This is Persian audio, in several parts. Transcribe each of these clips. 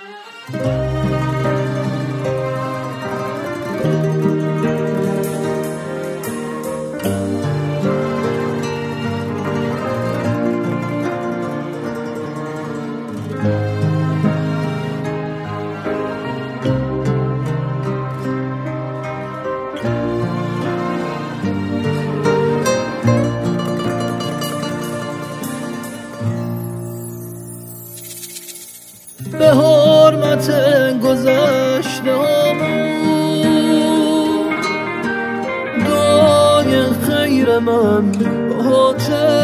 به حرمت گذشته همون دعای خیر من باته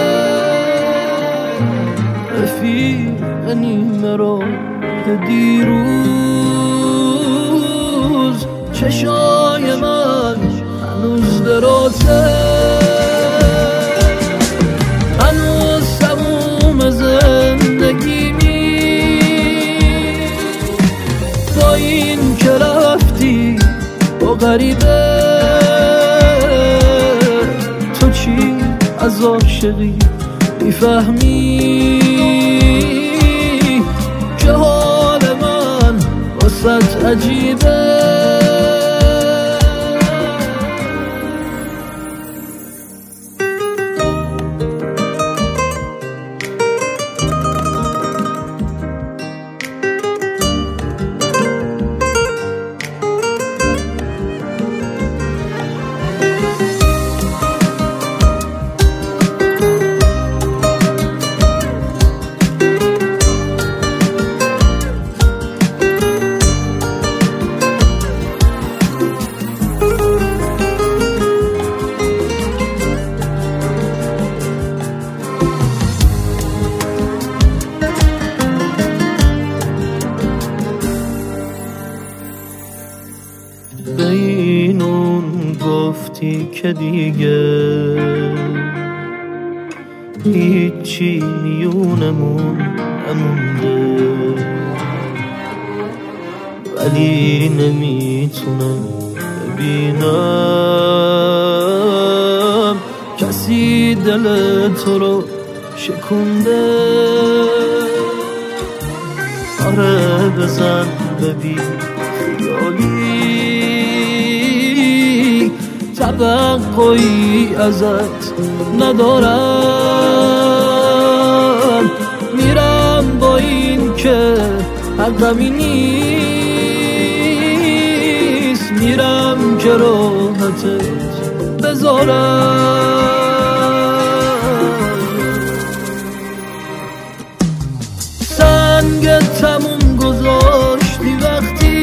رفیق نیمه را دیروز چشای من هنوز دراته هنوز تموم زندگی با این که رفتی با غریبه تو چی از عاشقی میفهمی که حال من واسط عجیبه به این اون گفتی که دیگه هیچی میونمون نمونده ولی نمیتونم ببینم کسی دل تو رو شکونده آره بزن ببین خیالی توقعی ازت ندارم میرم با این که حقمی نیست میرم که راحتت بذارم سنگ تموم گذاشتی وقتی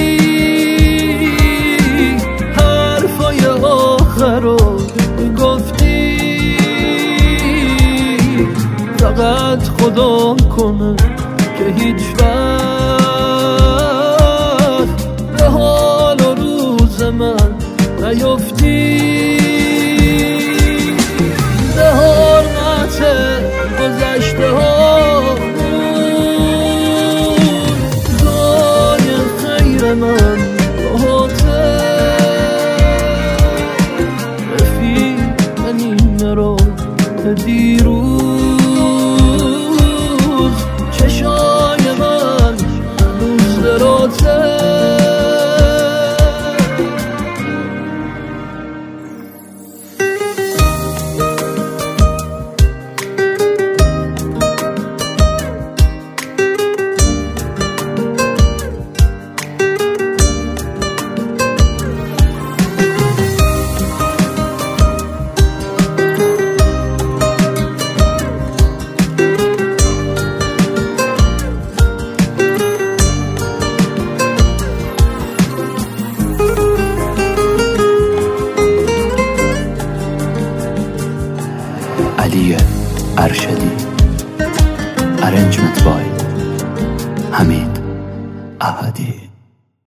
حرفای آخر رو گفتی فقط خدا کنه که هیچ وقت به حال و روز من نیفتی به حرمت گذشته ها دعای خیر من باته رفیق نیمه را دیروز چشای من هنوز دراته علی ارشدی ارنجمنت بای حمید احدی